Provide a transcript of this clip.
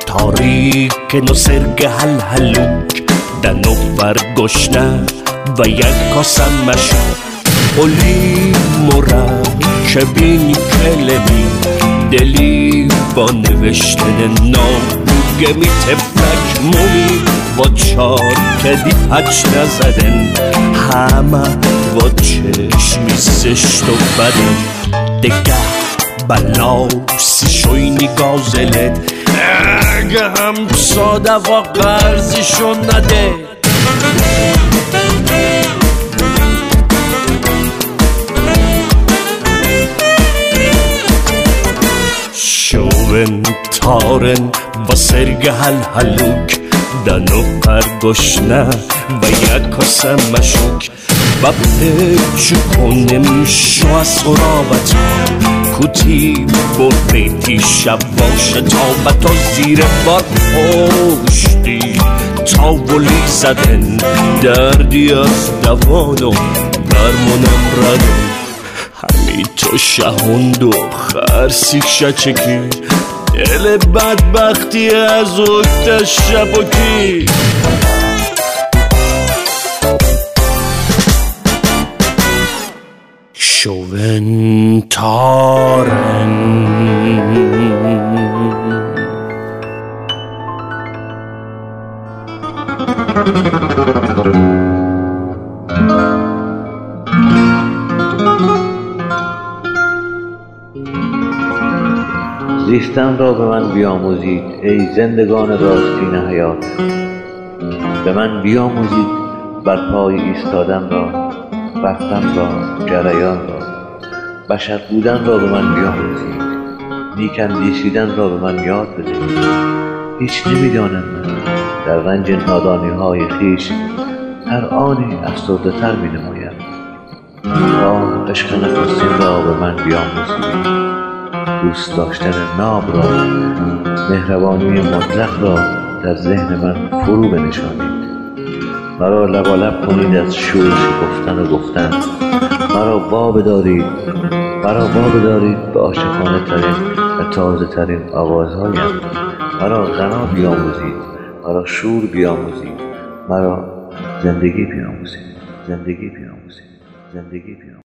tarik no serge halhaluk dano fargoshna و یک کاسم مشو اولی مرکبین کلمی دلی با نوشتن نام گمی تفلک مومی با چار کدی حج نزدن همه با چشمی زشت و بدن دگه بلاسی شوینی گازلت اگه هم ساده و قرضیشو نده شوون تارن و سرگ هلهلوک دنو قرگشنه و یک کاسه مشوک و پیچ کنم شو از سرابتا کتی بر بیتی شب باشه تا بتا زیر بار پشتی تا ولی زدن دردی از دوانو درمونم ردن همی تو شهوند و خرسی شچکی دل بدبختی از اوکت شبکی شوون تارن زیستن را به من بیاموزید ای زندگان راستین حیات به من بیاموزید بر پای ایستادن را رفتن را جریان را بشر بودن را به من بیاموزید نیک اندیشیدن را به من یاد بدهید هیچ نمیدانم من در رنج نادانی های خویش هر آنی افسرده تر می نمایم عشق نخستین را به من بیاموزید دوست داشتن ناب را مهربانی مطلق را در ذهن من فرو بنشانید مرا لبالب کنید از شور گفتن و گفتن مرا وابه دارید به عاشقانه ترین و تازه ترین آوازهایم مرا غنا بیاموزید مرا شور بیاموزید مرا زندگی بیاموزید